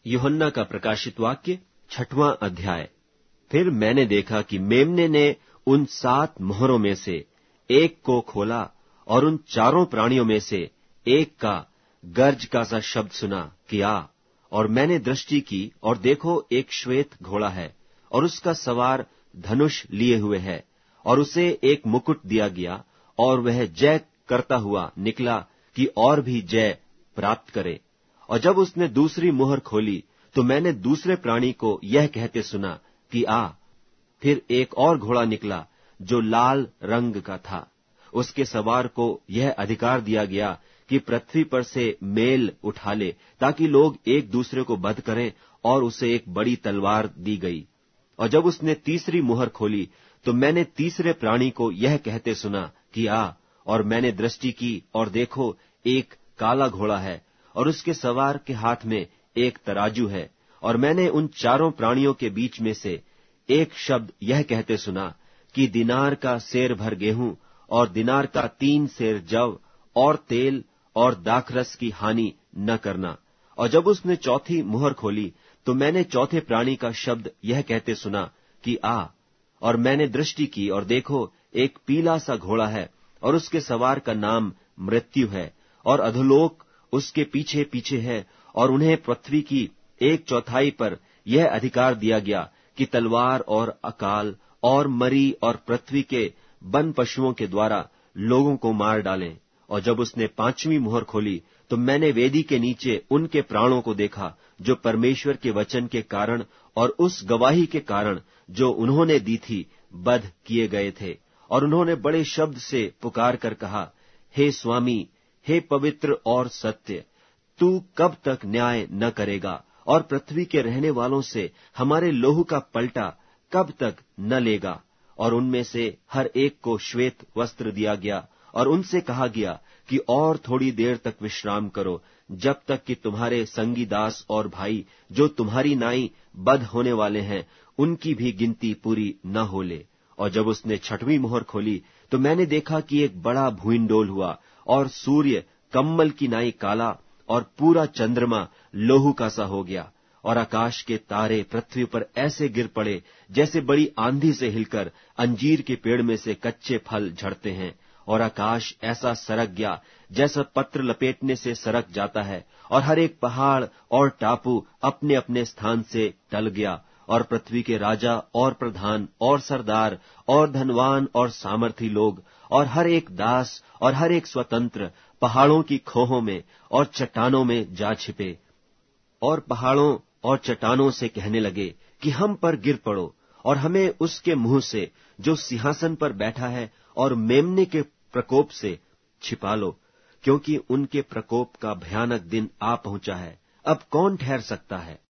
यूहन्ना का प्रकाशित वाक्य 6वां अध्याय। फिर मैंने देखा कि मेमने ने उन 7 मोहरों में से एक को खोला और उन 4 प्राणियों में से एक का गर्ज का सा शब्द सुना कि आ। और मैंने दृष्टि की और देखो एक श्वेत घोड़ा है और उसका सवार धनुष लिए हुए है और उसे एक मुकुट दिया गया और वह जय करता हुआ निकला कि और भी जय प्राप्त करे। और जब उसने दूसरी मुहर खोली तो मैंने दूसरे प्राणी को यह कहते सुना कि आ। फिर एक और घोड़ा निकला जो लाल रंग का था। उसके सवार को यह अधिकार दिया गया कि पृथ्वी पर से मेल उठा ले ताकि लोग एक दूसरे को वध करें, और उसे एक बड़ी तलवार दी गई। और जब उसने तीसरी मुहर खोली तो मैंने तीसरे प्राणी को यह कहते सुना कि आ। और मैंने दृष्टि की और देखो एक काला घोड़ा है और उसके सवार के हाथ में एक तराजू है। और मैंने उन 4 प्राणियों के बीच में से एक शब्द यह कहते सुना कि दिनार का सेर भर गेहूं और दिनार का 3 सेर जव और तेल और दाखरस की हानि न करना। और जब उसने चौथी मुहर खोली तो मैंने चौथे प्राणी का शब्द यह कहते सुना कि आ। और मैंने दृष्टि की और देखो एक पीला सा घोड़ा है और उसके सवार का नाम मृत्यु है, और अधोलोक उसके पीछे पीछे है। और उन्हें पृथ्वी की 1/4 पर यह अधिकार दिया गया कि तलवार और अकाल और मरी और पृथ्वी के वन पशुओं के द्वारा लोगों को मार डालें। और जब उसने 5वीं मुहर खोली तो मैंने वेदी के नीचे उनके प्राणों को देखा जो परमेश्वर के वचन के कारण और उस गवाही के कारण जो उन्होंने दी थी वध किए गए थे। और उन्होंने बड़े शब्द से पुकार कर कहा, हे स्वामी, हे पवित्र और सत्य, तू कब तक न्याय न करेगा और पृथ्वी के रहने वालों से हमारे लोहू का पलटा कब तक न लेगा। और उनमें से हर एक को श्वेत वस्त्र दिया गया और उनसे कहा गया कि और थोड़ी देर तक विश्राम करो, जब तक कि तुम्हारे संगी दास और भाई जो तुम्हारी नाई बध होने वाले हैं उनकी भी गिनती पूरी न हो ले। और जब उसने 6वीं मुहर खोली तो मैंने देखा कि एक बड़ा भूइंडोल हुआ और सूर्य कम्मल की नाई काला और पूरा चंद्रमा लोहू का सा हो गया। और आकाश के तारे पृथ्वी पर ऐसे गिर पड़े जैसे बड़ी आंधी से हिलकर अंजीर के पेड़ में से कच्चे फल झड़ते हैं। और आकाश ऐसा सरक गया जैसा पत्र लपेटने से सरक जाता है, और हर एक पहाड़ और टापू अपने अपने स्थान से टल गया। और पृथ्वी के राजा और प्रधान और सरदार और धनवान और सामर्थी लोग और हर एक दास और हर एक स्वतंत्र पहाड़ों की खोहों में और चट्टानों में जा छिपे, और पहाड़ों और चट्टानों से कहने लगे कि हम पर गिर पड़ो और हमें उसके मुंह से जो सिंहासन पर बैठा है और मेमने के प्रकोप से छिपा लो, क्योंकि उनके प्रकोप का भयानक दिन आ पहुंचा है। अब कौन ठहर सकता है?